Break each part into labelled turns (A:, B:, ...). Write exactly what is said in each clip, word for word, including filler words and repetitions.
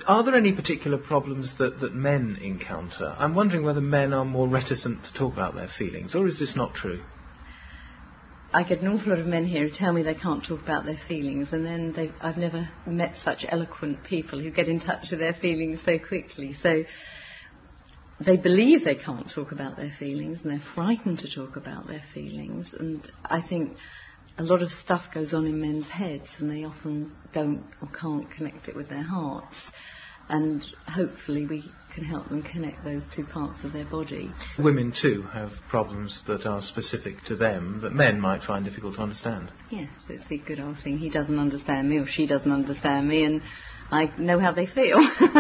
A: Are there any particular problems that, that men encounter? I'm wondering whether men are more reticent to talk about their feelings, or is this not true?
B: I get an awful lot of men here who tell me they can't talk about their feelings, and then they, I've never met such eloquent people who get in touch with their feelings so quickly. So they believe they can't talk about their feelings, and they're frightened to talk about their feelings. And I think a lot of stuff goes on in men's heads, and they often don't or can't connect it with their hearts. And hopefully we can help them connect those two parts of their body.
A: Women too have problems that are specific to them that men might find difficult to understand.
B: Yes, it's the good old thing. He doesn't understand me, or she doesn't understand me, and I know how they feel.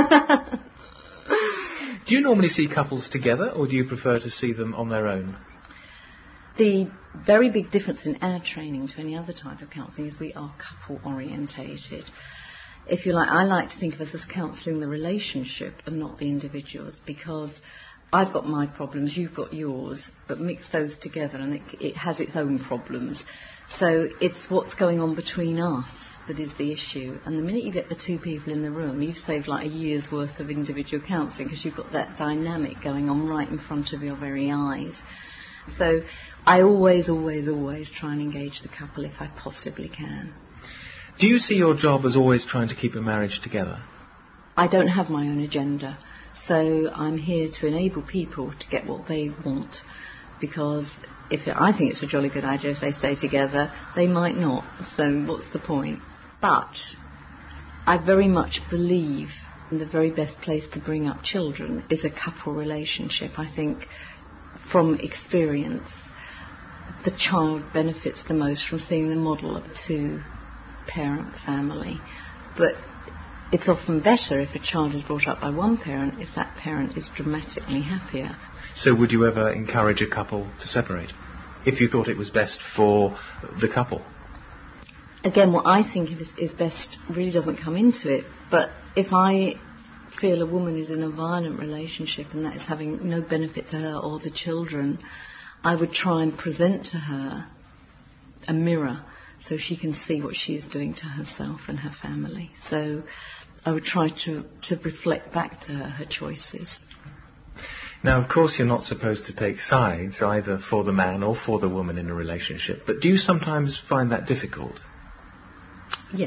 A: Do you normally see couples together, or do you prefer to see them on their own?
B: The very big difference in our training to any other type of counselling is we are couple orientated. If you like, I like to think of us as counselling the relationship and not the individuals, because I've got my problems, you've got yours, but mix those together and it, it has its own problems. So it's what's going on between us that is the issue. And the minute you get the two people in the room, you've saved like a year's worth of individual counselling, because you've got that dynamic going on right in front of your very eyes. So I always, always, always try and engage the couple if I possibly can.
A: Do you see your job as always trying to keep a marriage together?
B: I don't have my own agenda, so I'm here to enable people to get what they want, because if it, I think it's a jolly good idea if they stay together, they might not, so what's the point? But I very much believe the very best place to bring up children is a couple relationship. I think from experience, the child benefits the most from seeing the model of two parent family, but it's often better if a child is brought up by one parent if that parent is dramatically happier.
A: So would you ever encourage a couple to separate if you thought it was best for the couple?
B: Again, what I think is, is best really doesn't come into it, but if I feel a woman is in a violent relationship and that is having no benefit to her or the children, I would try and present to her a mirror so she can see what she is doing to herself and her family. So I would try to, to reflect back to her her choices.
A: Now, of course, you're not supposed to take sides either for the man or for the woman in a relationship, but do you sometimes find that difficult?
B: Yes.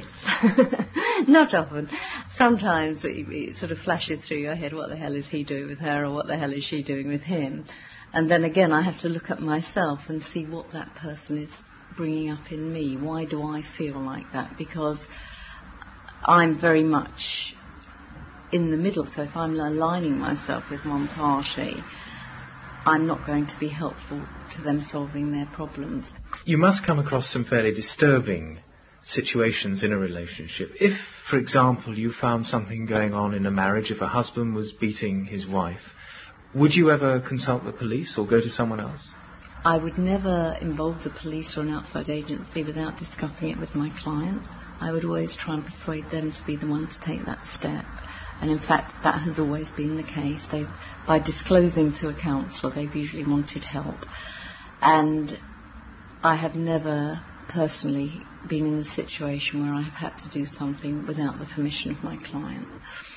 B: Not often. Sometimes it, it sort of flashes through your head, what the hell is he doing with her, or what the hell is she doing with him? And then again, I have to look at myself and see what that person is bringing up in me. Why do I feel like that? Because I'm very much in the middle, so if I'm aligning myself with one party, I'm not going to be helpful to them solving their problems.
A: You must come across some fairly disturbing situations in a relationship. If, for example, you found something going on in a marriage, if a husband was beating his wife, would you ever consult the police or go to someone else?
B: I would never involve the police or an outside agency without discussing it with my client. I would always try and persuade them to be the one to take that step. And in fact, that has always been the case. They, by disclosing to a counsellor, they've usually wanted help. And I have never personally been in a situation where I have had to do something without the permission of my client.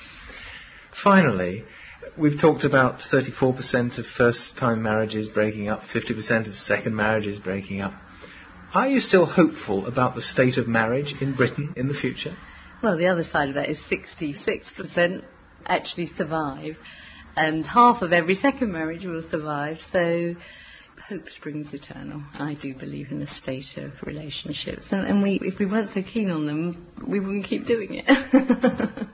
A: Finally, we've talked about thirty-four percent of first-time marriages breaking up, fifty percent of second marriages breaking up. Are you still hopeful about the state of marriage in Britain in the future?
B: Well, the other side of that is sixty-six percent actually survive, and half of every second marriage will survive, so hope springs eternal. I do believe in the state of relationships, and, and we, if we weren't so keen on them, we wouldn't keep doing it.